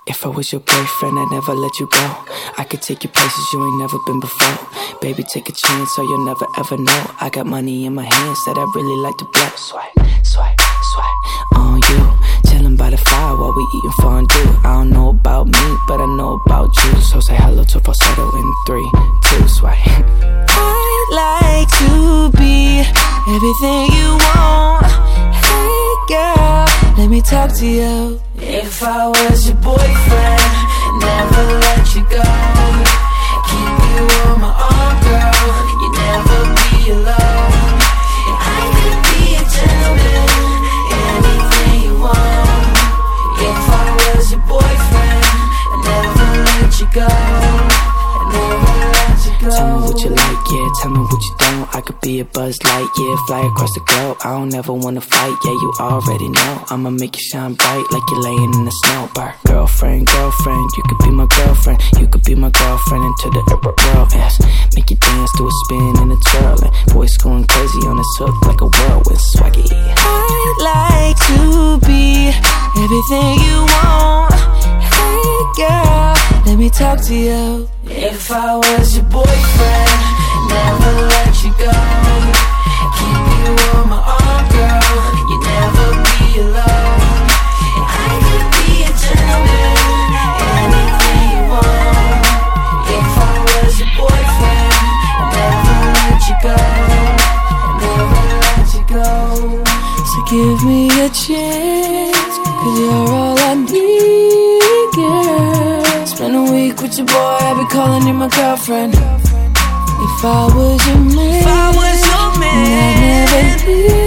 If I was your boyfriend, I'd never let you go. I could take you places you ain't never been before. Baby, take a chance so you'll never ever know. I got money in my hands that I really like to blow. Swipe, swipe, swipe on you. Chillin' by the fire while we eatin' fondue. I don't know about me, but I know about you. So say hello to falsetto in 3, 2, swipe. I'd like to be everything you want. Hey girl, let me talk to you. If I was your boyfriend, never let you go. Keep you on my arm, girl. You never be alone. And I could be a gentleman, anything you want. If I was your boyfriend, I'd never let you go. I'd never let you go. Tell me what you like, yeah, tell me what you don't. I could be a Buzz Lightyear, fly across the globe. I don't ever wanna fight, yeah, you already know. I'ma make you shine bright like you're laying in the snow. Bar. Girlfriend, girlfriend, you could be my girlfriend. You could be my girlfriend into the world, yes. Make you dance to a spin and a twirl. And voice going crazy on this hook like a whirlwind swaggy. I'd like to be everything you want. Hey girl, let me talk to you. If I was your boyfriend, never let you go. Keep you on my arm, girl. You never be alone. And I could be a gentleman, anything you want. If I was your boyfriend, I'd never let you go. I'd never let you go. So give me a chance, 'cause you're all I need, girl. Spend a week with your boy, I'll be calling you my girlfriend. If I was your man, I'd never leave.